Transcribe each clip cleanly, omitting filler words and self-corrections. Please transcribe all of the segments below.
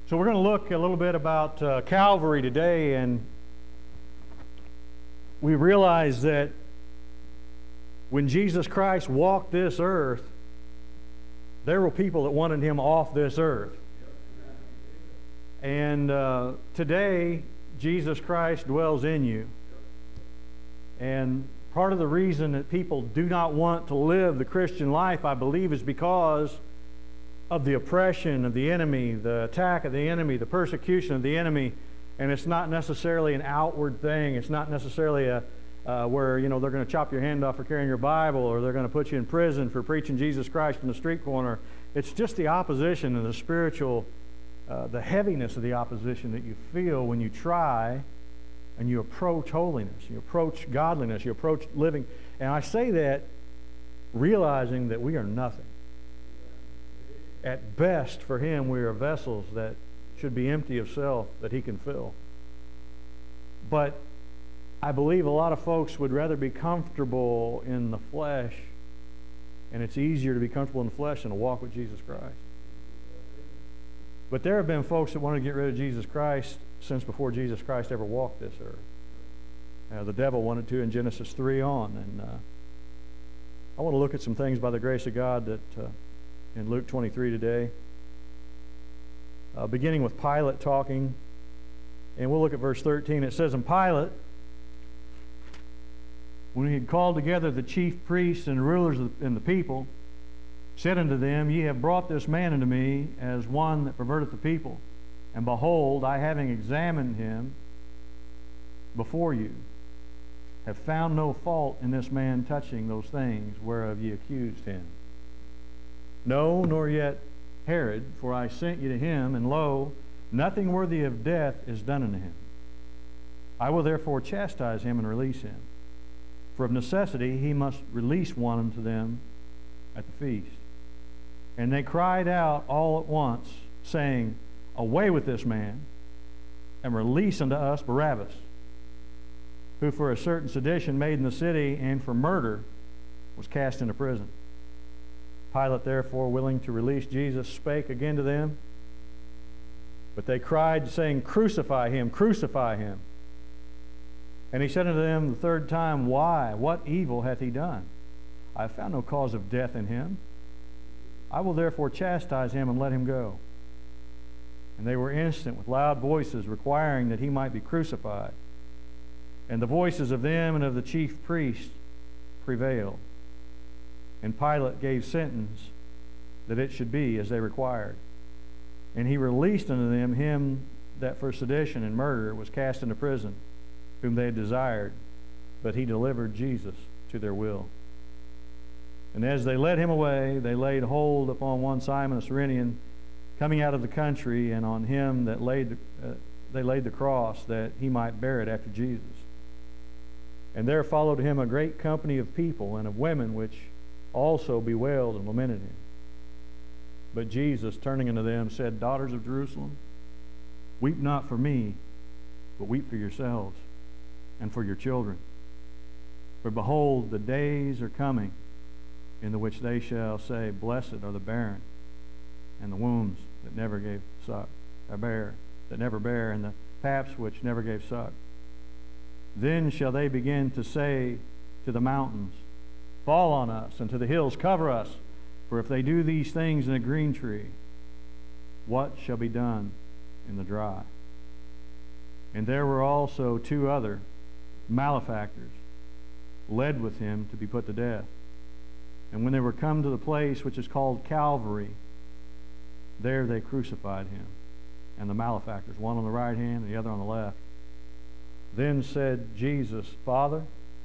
So we're going to look a little bit about Calvary today, and we realize that when Jesus Christ walked this earth, there were people that wanted him off this earth. And today, Jesus Christ dwells in you. And part of the reason that people do not want to live the Christian life, I believe, is because of the oppression of the enemy, the attack of the enemy, the persecution of the enemy. And it's not necessarily an outward thing. It's not necessarily where they're going to chop your hand off for carrying your Bible, or they're going to put you in prison for preaching Jesus Christ in the street corner. It's just the opposition and the spiritual, the heaviness of the opposition that you feel when you try and you approach holiness, you approach godliness, you approach living. And I say that realizing that we are nothing. At best, for him, we are vessels that should be empty of self that he can fill. But I believe a lot of folks would rather be comfortable in the flesh, and it's easier to be comfortable in the flesh than to walk with Jesus Christ. But there have been folks that wanted to get rid of Jesus Christ since before Jesus Christ ever walked this earth. The devil wanted to in Genesis 3 on. And I want to look at some things by the grace of God that in Luke 23 today. Beginning with Pilate talking. And we'll look at verse 13. It says, "And Pilate, when he had called together the chief priests and rulers and the people, said unto them, Ye have brought this man unto me as one that perverteth the people. And behold, I having examined him before you, have found no fault in this man touching those things whereof ye accused him. No, nor yet Herod, for I sent you to him, and lo, nothing worthy of death is done unto him. I will therefore chastise him and release him. For of necessity he must release one unto them at the feast. And they cried out all at once, saying, Away with this man, and release unto us Barabbas, who for a certain sedition made in the city, and for murder was cast into prison. Pilate therefore, willing to release Jesus, spake again to them. But they cried, saying, Crucify him, crucify him. And he said unto them the third time, Why? What evil hath he done? I have found no cause of death in him. I will therefore chastise him and let him go. And they were instant with loud voices, requiring that he might be crucified. And the voices of them and of the chief priests prevailed. And Pilate gave sentence that it should be as they required. And he released unto them him that for sedition and murder was cast into prison, whom they had desired, but he delivered Jesus to their will. And as they led him away, they laid hold upon one Simon a Cyrenian, coming out of the country, and on him that they laid the cross, that he might bear it after Jesus. And there followed him a great company of people and of women, which also bewailed and lamented him. But Jesus, turning unto them, said, Daughters of Jerusalem, weep not for me, but weep for yourselves and for your children. For behold, the days are coming, in the which they shall say, Blessed are the barren, and the wombs that never gave suck, that never bear, and the paps which never gave suck. Then shall they begin to say to the mountains, Fall on us, and to the hills, cover us. For if they do these things in a green tree, what shall be done in the dry? And there were also two other malefactors, led with him to be put to death. And when they were come to the place which is called Calvary, there they crucified him, and the malefactors, one on the right hand and the other on the left. Then said Jesus, Father,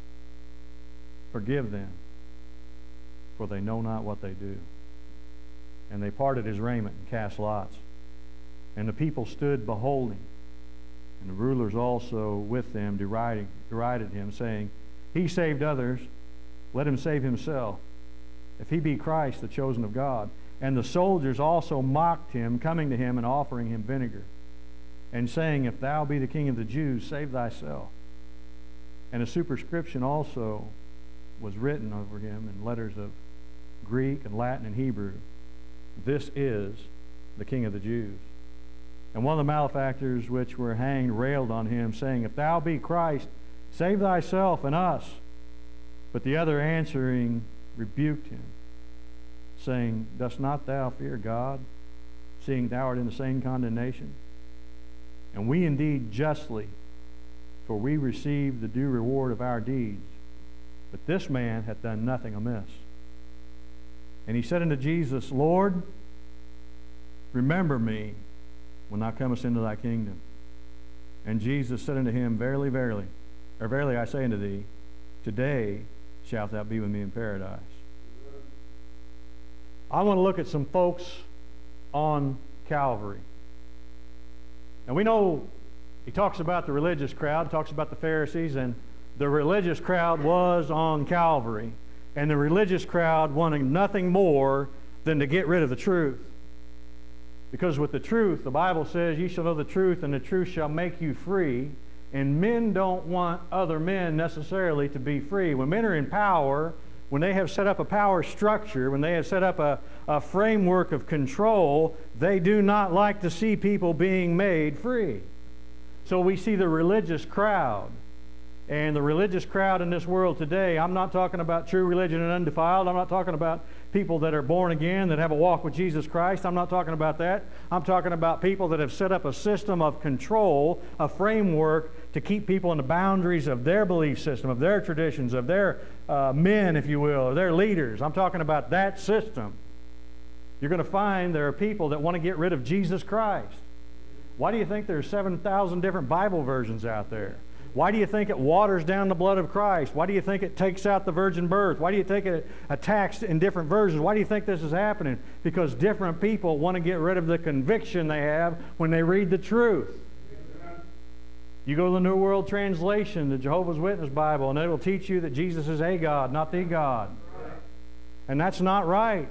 forgive them, for they know not what they do. And they parted his raiment and cast lots. And the people stood beholding. And the rulers also with them derided him, saying, He saved others, let him save himself, if he be Christ, the chosen of God. And the soldiers also mocked him, coming to him and offering him vinegar, and saying, If thou be the king of the Jews, save thyself. And a superscription also was written over him in letters of Greek and Latin and Hebrew, This is the King of the Jews. And one of the malefactors which were hanged railed on him, saying, If thou be Christ, save thyself and us. But the other answering rebuked him, saying, Dost not thou fear God, seeing thou art in the same condemnation? And we indeed justly, for we receive the due reward of our deeds. But this man hath done nothing amiss. And he said unto Jesus, Lord, remember me when thou comest into thy kingdom. And Jesus said unto him, Verily, verily, or verily I say unto thee, today shalt thou be with me in paradise. I want to look at some folks on Calvary. And we know he talks about the religious crowd, talks about the Pharisees, and the religious crowd was on Calvary. And the religious crowd wanted nothing more than to get rid of the truth. Because with the truth, the Bible says, Ye shall know the truth, and the truth shall make you free. And men don't want other men necessarily to be free. When men are in power, when they have set up a power structure, when they have set up a framework of control, they do not like to see people being made free. So we see the religious crowd. And the religious crowd in this world today, I'm not talking about true religion and undefiled. I'm not talking about people that are born again, that have a walk with Jesus Christ. I'm not talking about that. I'm talking about people that have set up a system of control, a framework to keep people in the boundaries of their belief system, of their traditions, of their men, if you will, or their leaders. I'm talking about that system. You're going to find there are people that want to get rid of Jesus Christ. Why do you think there's 7,000 different Bible versions out there? Why do you think it waters down the blood of Christ? Why do you think it takes out the virgin birth? Why do you think it attacks in different versions? Why do you think this is happening? Because different people want to get rid of the conviction they have when they read the truth. You go to the New World Translation, the Jehovah's Witness Bible, and it will teach you that Jesus is a God, not the God. And that's not right.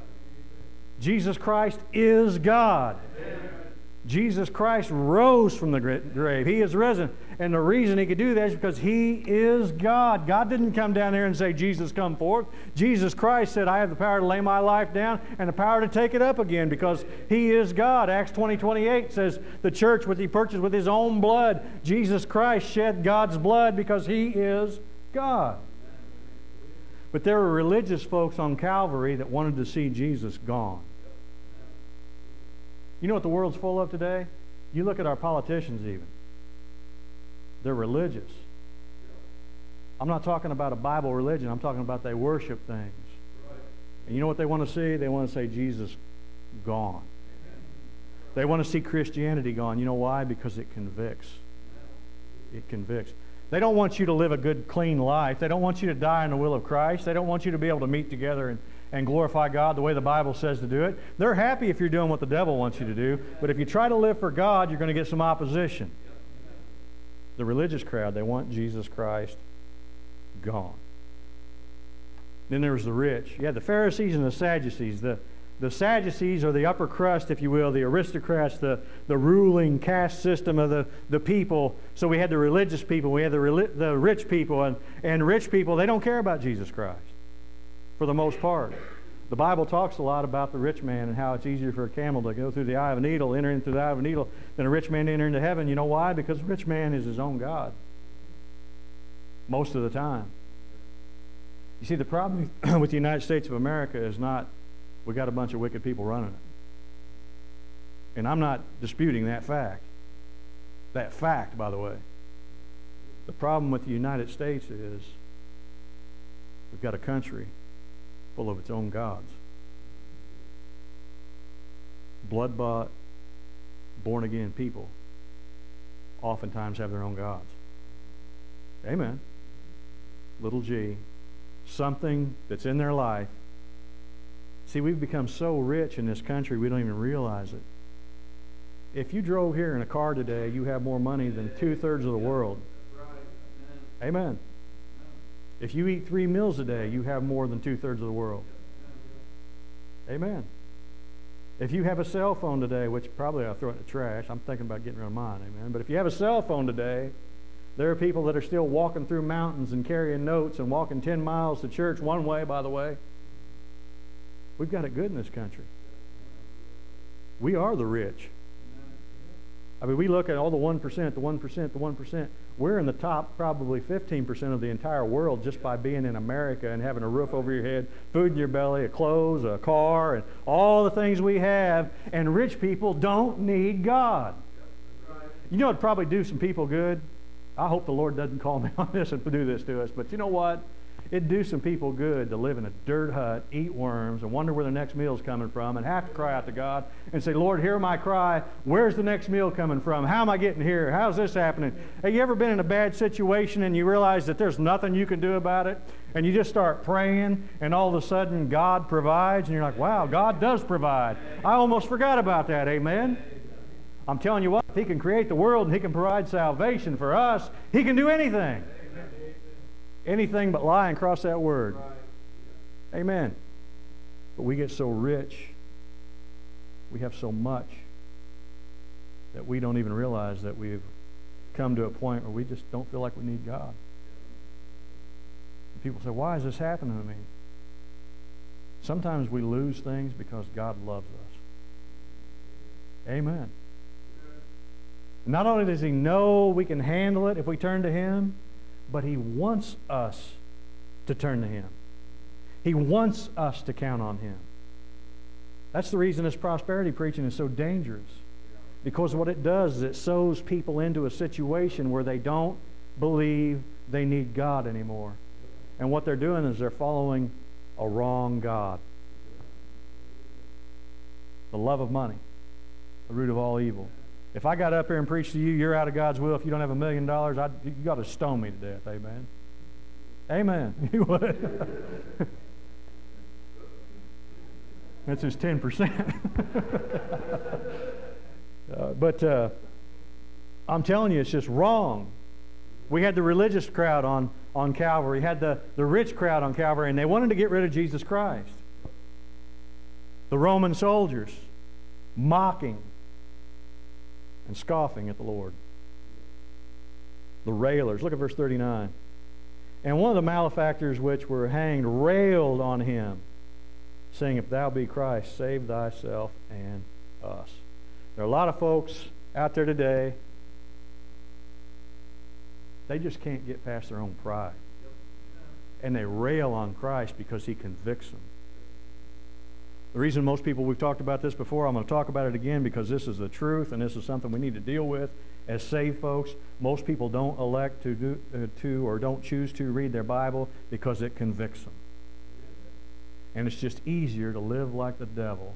Jesus Christ is God. Jesus Christ rose from the grave. He is risen. And the reason he could do that is because he is God. God didn't come down there and say, Jesus, come forth. Jesus Christ said, I have the power to lay my life down and the power to take it up again because he is God. Acts 20:28 says, the church which he purchased with his own blood. Jesus Christ shed God's blood because he is God. But there were religious folks on Calvary that wanted to see Jesus gone. You know what the world's full of today? You look at our politicians even. They're religious. I'm not talking about a Bible religion. I'm talking about they worship things. And you know what they want to see? They want to say Jesus gone. They want to see Christianity gone. You know why? Because it convicts. It convicts. They don't want you to live a good, clean life. They don't want you to die in the will of Christ. They don't want you to be able to meet together and glorify God the way the Bible says to do it. They're happy if you're doing what the devil wants you to do. But if you try to live for God, you're going to get some opposition. The religious crowd, they want Jesus Christ gone. Then there was the rich. You had the Pharisees and the Sadducees. The Sadducees are the upper crust, if you will, the aristocrats, the ruling caste system of the people. So we had the religious people, we had the rich people, and rich people, they don't care about Jesus Christ for the most part. The Bible talks a lot about the rich man and how it's easier for a camel to go through the eye of a needle, enter into the eye of a needle, than a rich man to enter into heaven. You know why? Because the rich man is his own God most of the time. You see, the problem with the United States of America is not we got a bunch of wicked people running it. And I'm not disputing that fact. That fact, by the way. The problem with the United States is we've got a country full of its own gods. Blood-bought, born-again people oftentimes have their own gods. Amen. Little g. Something that's in their life. See, we've become so rich in this country we don't even realize it. If you drove here in a car today, you have more money than 2/3 of the world. Amen. If you eat 3 meals a day, you have more than 2/3 of the world. Amen. If you have a cell phone today, which probably I'll throw it in the trash. I'm thinking about getting rid of mine. Amen. But if you have a cell phone today, there are people that are still walking through mountains and carrying notes and walking 10 miles to church one way, by the way. We've got it good in this country. We are the rich. I mean, we look at all the 1%, the 1%, the 1%. We're in the top probably 15% of the entire world just by being in America and having a roof over your head, food in your belly, a clothes, a car, and all the things we have. And rich people don't need God. You know, it'd probably do some people good. I hope the Lord doesn't call me on this and do this to us. But you know what? It'd do some people good to live in a dirt hut, eat worms, and wonder where the next meal's coming from, and have to cry out to God and say, Lord, hear my cry. Where's the next meal coming from? How am I getting here? How's this happening? Have you ever been in a bad situation and you realize that there's nothing you can do about it? And you just start praying, and all of a sudden God provides, and you're like, wow, God does provide. I almost forgot about that, amen? I'm telling you what, if He can create the world and He can provide salvation for us, He can do anything. Anything but lie and cross that word. Amen. But we get so rich, we have so much, that we don't even realize that we've come to a point where we just don't feel like we need God. And people say, why is this happening to me? Sometimes we lose things because God loves us. Amen. Not only does He know we can handle it if we turn to Him, but He wants us to turn to Him. He wants us to count on Him. That's the reason this prosperity preaching is so dangerous. Because what it does is it sows people into a situation where they don't believe they need God anymore. And what they're doing is they're following a wrong God. The love of money, the root of all evil. If I got up here and preached to you, you're out of God's will. If you don't have $1 million, you got to stone me to death. Amen. Amen. You would. That's his 10%. But I'm telling you, it's just wrong. We had the religious crowd on Calvary, had the rich crowd on Calvary, and they wanted to get rid of Jesus Christ. The Roman soldiers mocking and scoffing at the Lord. The railers. Look at verse 39. And one of the malefactors which were hanged railed on him, saying, if thou be Christ, save thyself and us. There are a lot of folks out there today, they just can't get past their own pride. And they rail on Christ because He convicts them. The reason most people, we've talked about this before, I'm going to talk about it again because this is the truth and this is something we need to deal with as saved folks. Most people don't elect to or don't choose to read their Bible because it convicts them. And it's just easier to live like the devil,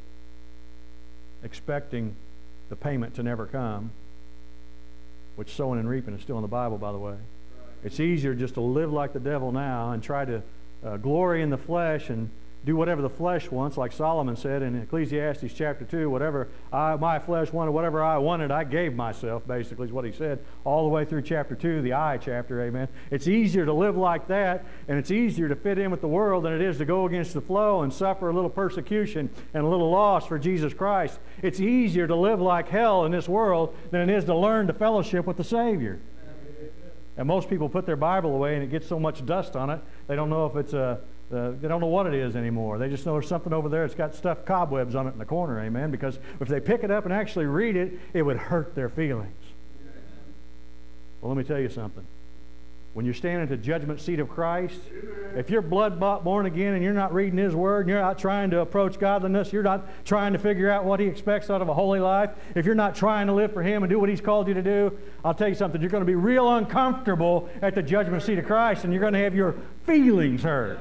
expecting the payment to never come, which sowing and reaping is still in the Bible, by the way. It's easier just to live like the devil now and try to glory in the flesh and do whatever the flesh wants, like Solomon said in Ecclesiastes chapter 2, whatever my flesh wanted, whatever I wanted, I gave myself, basically is what he said, all the way through chapter 2, the I chapter, amen. It's easier to live like that, and it's easier to fit in with the world than it is to go against the flow and suffer a little persecution and a little loss for Jesus Christ. It's easier to live like hell in this world than it is to learn to fellowship with the Savior. And most people put their Bible away and it gets so much dust on it, they don't know if it's they don't know what it is anymore. They just know there's something over there. It's got stuffed cobwebs on it in the corner, amen? Because if they pick it up and actually read it, it would hurt their feelings. Well, let me tell you something. When you're standing at the judgment seat of Christ, if you're blood-bought, born again, and you're not reading His Word, and you're not trying to approach godliness, you're not trying to figure out what He expects out of a holy life, if you're not trying to live for Him and do what He's called you to do, I'll tell you something, you're going to be real uncomfortable at the judgment seat of Christ, and you're going to have your feelings hurt.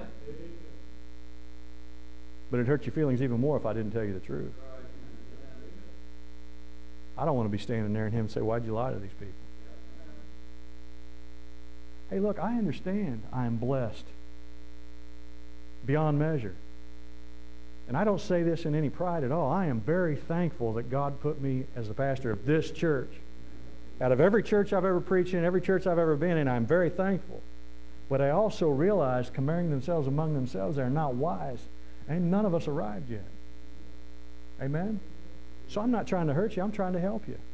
But it hurts your feelings even more if I didn't tell you the truth. I don't want to be standing there and Him say, why'd you lie to these people? Hey, look, I understand I am blessed beyond measure. And I don't say this in any pride at all. I am very thankful that God put me as the pastor of this church. Out of every church I've ever preached in, every church I've ever been in, I'm very thankful. But I also realize, comparing themselves among themselves, they're not wise. And none of us arrived yet. Amen? So I'm not trying to hurt you. I'm trying to help you.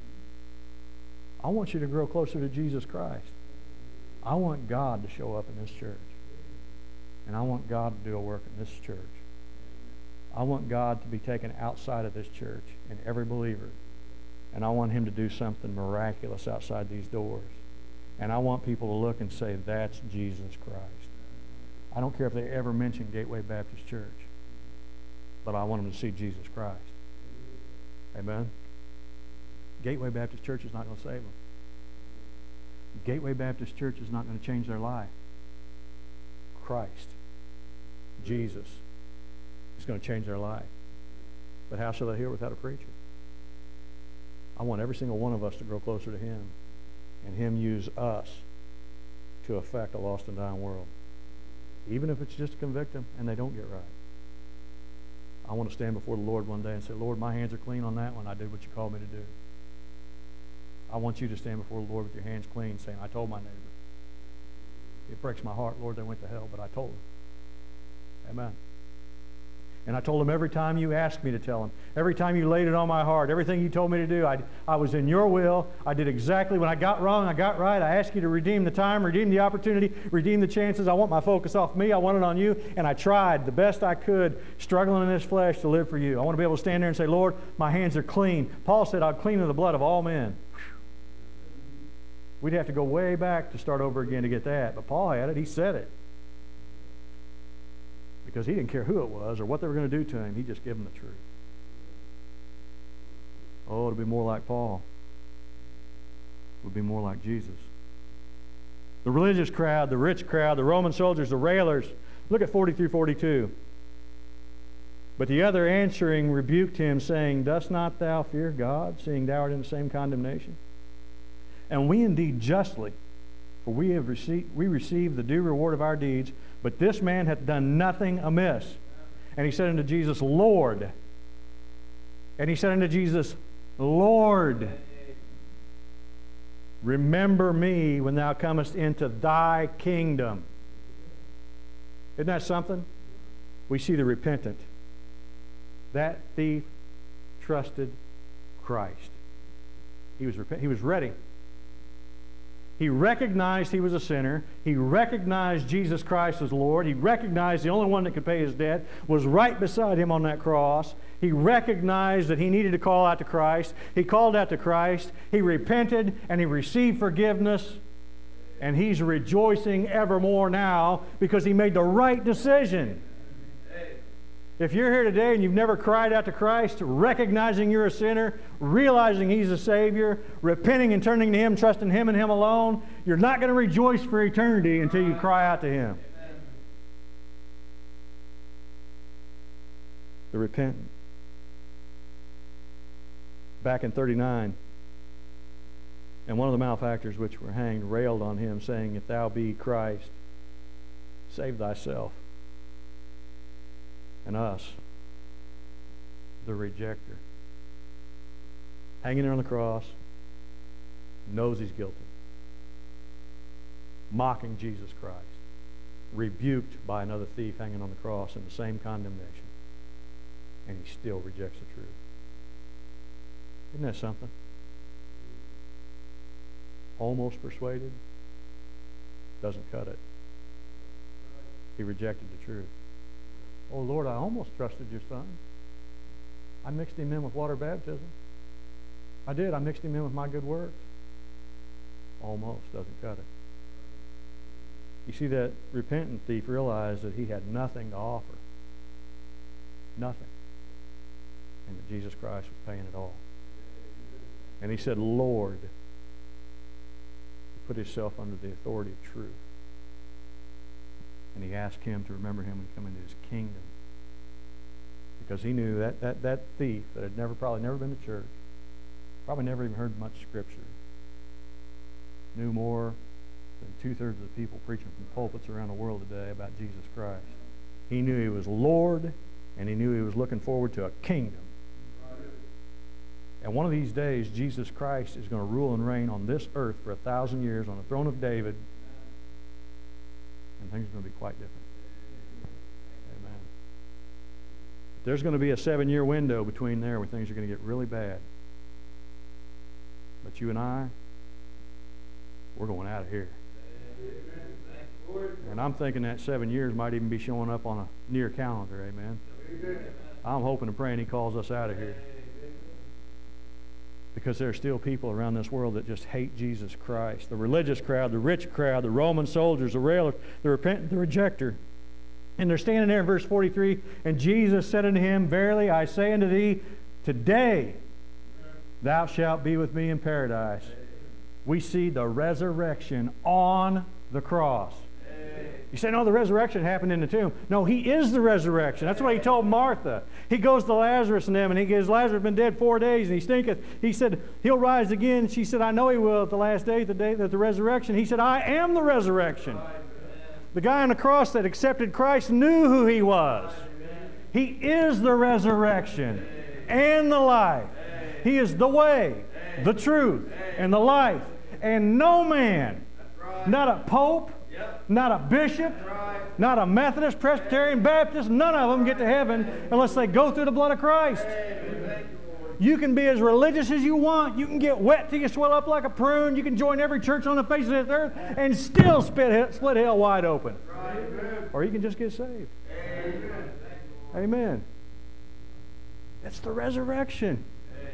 I want you to grow closer to Jesus Christ. I want God to show up in this church. And I want God to do a work in this church. I want God to be taken outside of this church and every believer And I want Him to do something miraculous outside these doors. And I want people to look and say, that's Jesus Christ. I don't care if they ever mention Gateway Baptist Church, but I want them to see Jesus Christ. Amen? Gateway Baptist Church is not going to save them. Gateway Baptist Church is not going to change their life. Christ, Jesus, is going to change their life. But how shall they hear without a preacher? I want every single one of us to grow closer to Him, and Him use us to affect a lost and dying world. Even if it's just to convict them and they don't get right. I want to stand before the Lord one day and say, Lord, my hands are clean on that one. I did what you called me to do. I want you to stand before the Lord with your hands clean, saying, I told my neighbor. It breaks my heart, Lord, they went to hell, but I told them. Amen. And I told them every time you asked me to tell them, every time you laid it on my heart, everything you told me to do, I was in your will. I did exactly when I got wrong, I got right. I asked you to redeem the time, redeem the opportunity, redeem the chances. I want my focus off me. I want it on you. And I tried the best I could, struggling in this flesh, to live for you. I want to be able to stand there and say, Lord, my hands are clean. Paul said, I'm clean of the blood of all men. We'd have to go way back to start over again to get that. But Paul had it. He said it. Because he didn't care who it was or what they were going to do to him. He just gave them the truth. Oh, to be more like Paul would be more like Jesus. The religious crowd, the rich crowd, the Roman soldiers, the railers. Look at 40 through 42. But the other answering rebuked him, saying, Dost not thou fear God, seeing thou art in the same condemnation? And we indeed justly, for we receive the due reward of our deeds, but this man hath done nothing amiss. And he said unto Jesus, Lord. And he said unto Jesus, Lord, remember me when thou comest into thy kingdom. Isn't that something? We see the repentant. That thief trusted Christ. He was ready. He recognized he was a sinner. He recognized Jesus Christ as Lord. He recognized the only one that could pay his debt was right beside him on that cross. He recognized that he needed to call out to Christ. He called out to Christ. He repented and he received forgiveness. And he's rejoicing evermore now because he made the right decision. If you're here today and you've never cried out to Christ, recognizing you're a sinner, realizing He's a Savior, repenting and turning to Him, trusting Him and Him alone, you're not going to rejoice for eternity until you cry out to Him. Amen. The repentant. Back in 39, and one of the malefactors which were hanged railed on him, saying, If thou be Christ, save thyself and us, the rejecter. Hanging there on the cross, knows he's guilty. Mocking Jesus Christ. Rebuked by another thief hanging on the cross in the same condemnation. And he still rejects the truth. Isn't that something? Almost persuaded, doesn't cut it. He rejected the truth. Oh, Lord, I almost trusted your Son. I mixed him in with water baptism. I did. I mixed him in with my good works. Almost doesn't cut it. You see, that repentant thief realized that he had nothing to offer. Nothing. And that Jesus Christ was paying it all. And he said, Lord. He put himself under the authority of truth. And he asked him to remember him when he come into his kingdom. Because he knew that thief that had probably never been to church, probably never even heard much Scripture, knew more than 2/3 of the people preaching from pulpits around the world today about Jesus Christ. He knew he was Lord, and he knew he was looking forward to a kingdom. And one of these days, Jesus Christ is going to rule and reign on this earth for 1,000 years on the throne of David. And things are going to be quite different. Amen. But there's going to be a 7-year window between there where things are going to get really bad. But you and I, we're going out of here. And I'm thinking that 7 years might even be showing up on a near calendar. Amen. I'm hoping and praying He calls us out of here. Because there are still people around this world that just hate Jesus Christ. The religious crowd, the rich crowd, the Roman soldiers, the railer, the repentant, the rejecter. And they're standing there in verse 43, and Jesus said unto him, Verily I say unto thee, today thou shalt be with me in paradise. We see the resurrection on the cross. You say, no, the resurrection happened in the tomb. No, He is the resurrection. That's what He told Martha. He goes to Lazarus and them, and He goes, Lazarus has been dead 4 days, and he stinketh. He said, He'll rise again. She said, I know He will at the last day, the day that the resurrection. He said, I am the resurrection. The guy on the cross that accepted Christ knew who He was. He is the resurrection and the life. He is the way, the truth, and the life. And no man, not a pope, not a bishop, not a Methodist, Presbyterian, Baptist, none of them get to heaven unless they go through the blood of Christ. You can be as religious as you want. You can get wet till you swell up like a prune. You can join every church on the face of this earth and still split hell wide open. Or you can just get saved. Amen. That's the resurrection.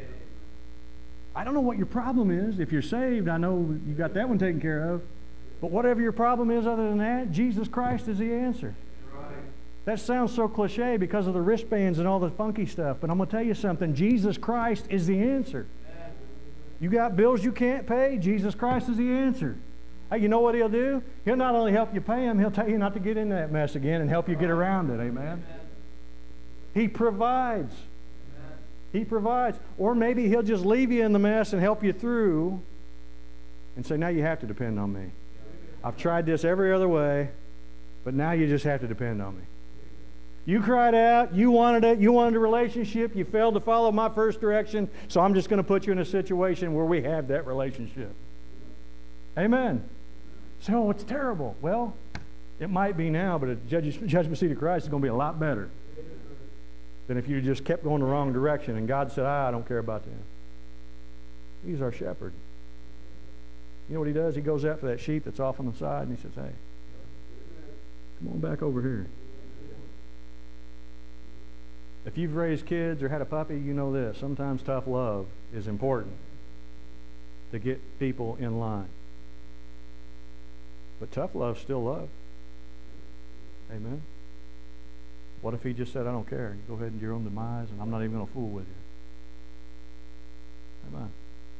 I don't know what your problem is. If you're saved, I know you got that one taken care of. But whatever your problem is other than that, Jesus Christ is the answer. That sounds so cliche because of the wristbands and all the funky stuff, but I'm going to tell you something. Jesus Christ is the answer. You got bills you can't pay, Jesus Christ is the answer. Hey, you know what He'll do? He'll not only help you pay them, He'll tell you not to get into that mess again and help you get around it. Amen? He provides. He provides. Or maybe He'll just leave you in the mess and help you through and say, now you have to depend on me. I've tried this every other way, but now you just have to depend on me. You cried out, you wanted it, you wanted a relationship, you failed to follow my first direction, so I'm just going to put you in a situation where we have that relationship. Amen. So, oh, it's terrible. Well, it might be now, but at the judgment seat of Christ is going to be a lot better than if you just kept going the wrong direction and God said, I don't care about them. He's our shepherd. You know what He does? He goes after that sheep that's off on the side and He says, hey, come on back over here. If you've raised kids or had a puppy, you know this. Sometimes tough love is important to get people in line. But tough love's still love. Amen? What if He just said, I don't care. You go ahead and your own demise, and I'm not even going to fool with you. Amen.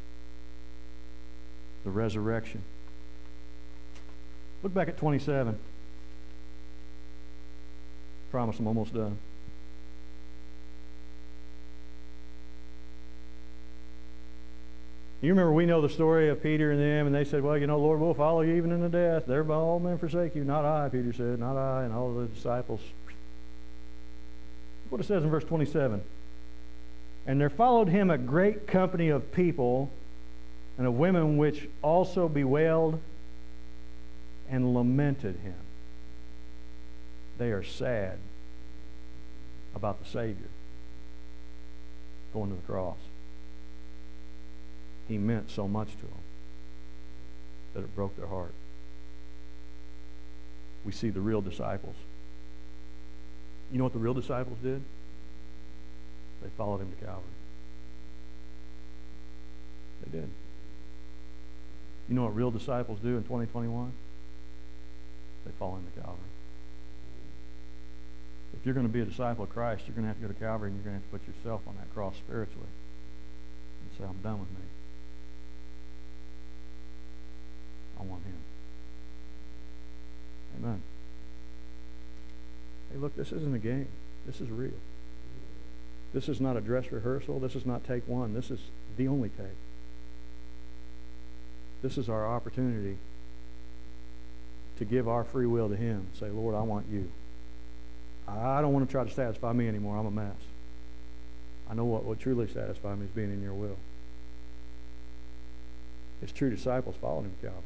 The resurrection. Look back at 27. Promise I'm almost done. You remember, we know the story of Peter and them, and they said, well, you know, Lord, we'll follow you even in the death. There by all men forsake you. Not I, Peter said, not I, and all the disciples. Look what it says in verse 27. And there followed Him a great company of people and of women which also bewailed and lamented Him. They are sad about the Savior going to the cross. He meant so much to them that it broke their heart. We see the real disciples. You know what the real disciples did? They followed Him to Calvary. They did. You know what real disciples do in 2021? They follow Him to Calvary. If you're going to be a disciple of Christ, you're going to have to go to Calvary and you're going to have to put yourself on that cross spiritually and say, I'm done with me. I want Him. Amen. Hey, look, this isn't a game. This is real. This is not a dress rehearsal. This is not take one. This is the only take. This is our opportunity to give our free will to Him. Say, Lord, I want you. I don't want to try to satisfy me anymore. I'm a mess. I know what truly satisfies me is being in your will. His true disciples followed Him to Calvary.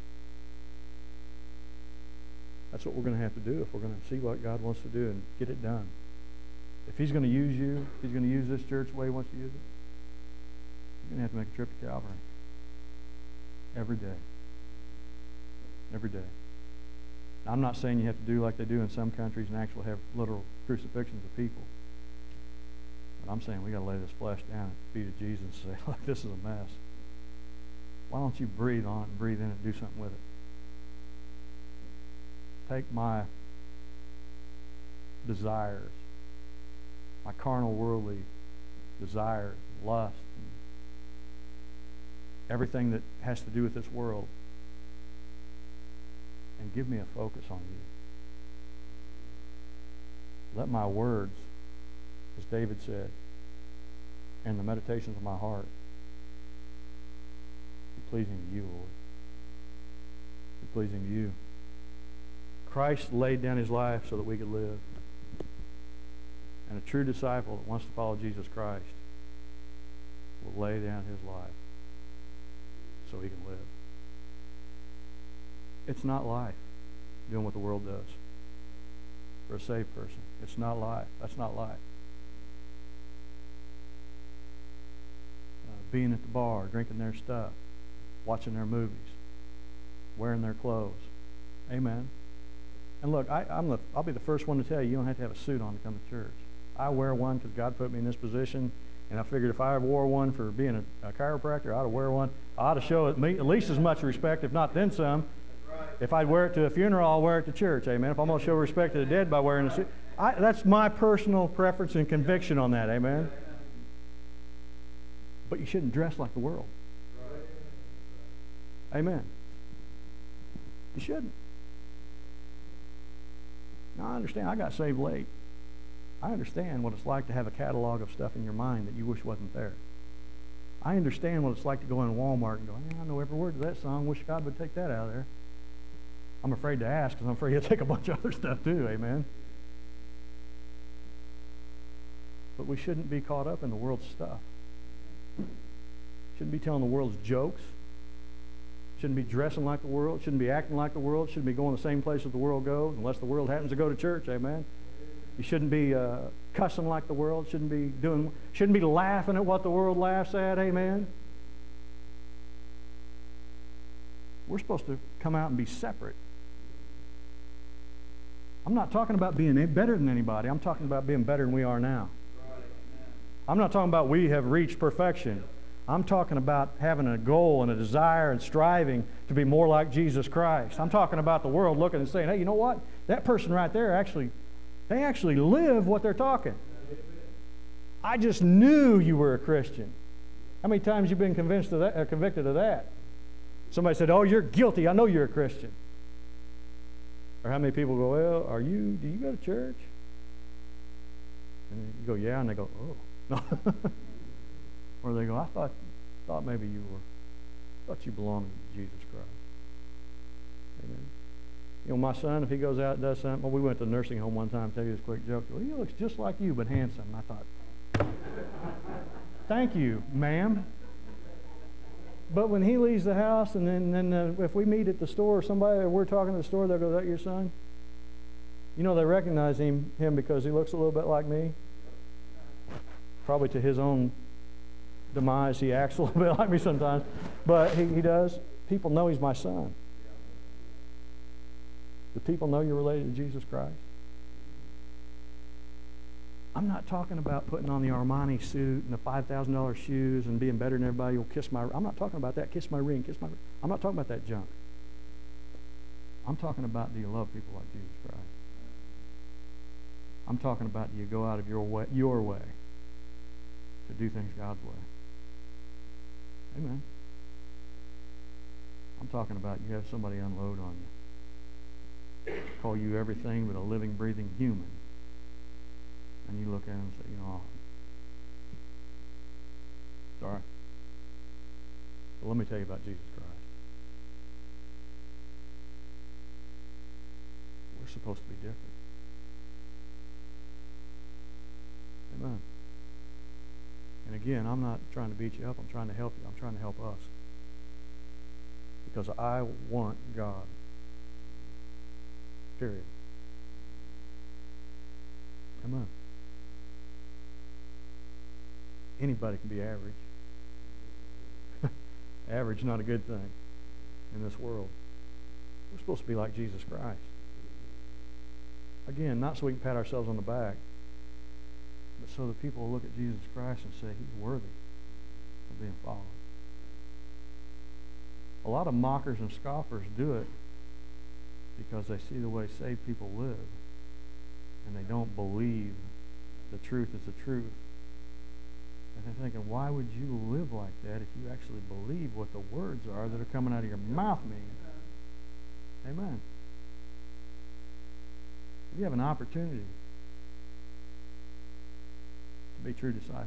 That's what we're going to have to do if we're going to see what God wants to do and get it done. If He's going to use you, if He's going to use this church the way He wants to use it, you're going to have to make a trip to Calvary. Every day. Every day. Now, I'm not saying you have to do like they do in some countries and actually have literal crucifixions of people. But I'm saying we got to lay this flesh down at the feet of Jesus and say, look, this is a mess. Why don't you breathe on it and breathe in it and do something with it? Take my desires, my carnal, worldly desires, lust, and everything that has to do with this world, and give me a focus on you. Let my words, as David said, and the meditations of my heart be pleasing to you, Lord. Be pleasing to you. Christ laid down his life so that we could live. And a true disciple that wants to follow Jesus Christ will lay down his life so he can live. It's not life doing what the world does. For a saved person, it's not life. That's not life. Being at the bar, drinking their stuff, watching their movies, wearing their clothes. Amen. And look, I'll be the first one to tell you, you don't have to have a suit on to come to church. I wear one because God put me in this position, and I figured if I wore one for being a chiropractor, I ought to wear one. I ought to show it at least as much respect, if not then some. If I'd wear it to a funeral, I'll wear it to church. Amen. If I'm going to show respect to the dead by wearing a suit, that's my personal preference and conviction on that. Amen. But you shouldn't dress like the world. Amen. You shouldn't. Now, I understand. I got saved late. I understand what it's like to have a catalog of stuff in your mind that you wish wasn't there. I understand what it's like to go in Walmart and go, yeah, I know every word to that song. Wish God would take that out of there. I'm afraid to ask because I'm afraid he'll take a bunch of other stuff too. Amen. But we shouldn't be caught up in the world's stuff. Shouldn't be telling the world's jokes. Shouldn't be dressing like the world. Shouldn't be acting like the world. Shouldn't be going the same places the world goes, unless the world happens to go to church. Amen. You shouldn't be cussing like the world. Shouldn't be laughing at what the world laughs at. Amen. We're supposed to come out and be separate. I'm not talking about being better than anybody. I'm talking about being better than we are now. I'm not talking about we have reached perfection. I'm talking about having a goal and a desire and striving to be more like Jesus Christ. I'm talking about the world looking and saying, hey, you know what? That person right there they actually live what they're talking. I just knew you were a Christian. How many times have you been convinced of that, convicted of that? Somebody said, oh, you're guilty. I know you're a Christian. Or how many people go, well, do you go to church? And you go, yeah, and they go, oh. No. Or they go, I thought maybe thought you belonged to Jesus Christ. Amen. You know, my son, if he goes out and does something, we went to the nursing home one time, tell you this quick joke. Well, he looks just like you, but handsome. And I thought, thank you, ma'am. But when he leaves the house, and then if we meet at the store, or somebody, or we're talking at the store, they'll go, is that your son? You know, they recognize him because he looks a little bit like me. Probably to his own demise, he acts a little bit like me sometimes. But he does. People know he's my son. Do people know you're related to Jesus Christ? I'm not talking about putting on the Armani suit and the $5,000 shoes and being better than everybody. I'm not talking about that. Kiss my ring. I'm not talking about that junk. I'm talking about, do you love people like Jesus Christ? I'm talking about, do you go out of your way to do things God's way? Amen. I'm talking about you have somebody unload on you. Call you everything but a living, breathing human. And you look at him and say, it's all right. But let me tell you about Jesus Christ. We're supposed to be different. Amen. And again, I'm not trying to beat you up. I'm trying to help you. I'm trying to help us. Because I want God. Period. Amen. Anybody can be average. Average is not a good thing in this world. We're supposed to be like Jesus Christ. Again, not so we can pat ourselves on the back, but so that people will look at Jesus Christ and say, He's worthy of being followed. A lot of mockers and scoffers do it because they see the way saved people live, and they don't believe the truth is the truth. And they're thinking, why would you live like that if you actually believe what the words are that are coming out of your mouth mean? Amen. We have an opportunity to be true disciples.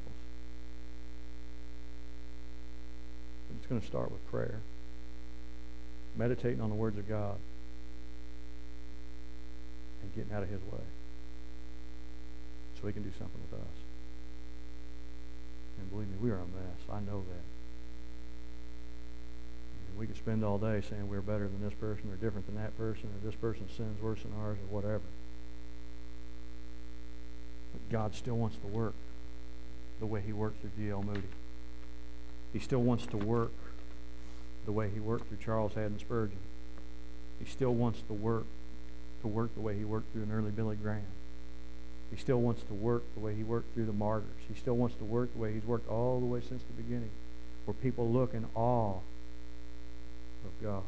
But it's going to start with prayer, meditating on the words of God, and getting out of His way so He can do something with us. And believe me, we are a mess. I know that. And we could spend all day saying we're better than this person or different than that person or this person's sin's worse than ours or whatever. But God still wants to work the way He worked through D.L. Moody. He still wants to work the way He worked through Charles Haddon Spurgeon. He still wants to work the way He worked through an early Billy Graham. He still wants to work the way He worked through the martyrs. He still wants to work the way He's worked all the way since the beginning, where people look in awe of God.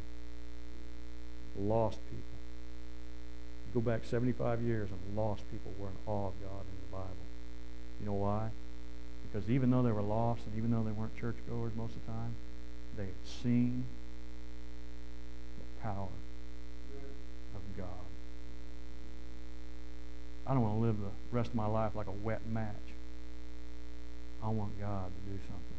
Lost people. Go back 75 years and lost people were in awe of God in the Bible. You know why? Because even though they were lost and even though they weren't churchgoers most of the time, they had seen the power of God. I don't want to live the rest of my life like a wet match. I want God to do something.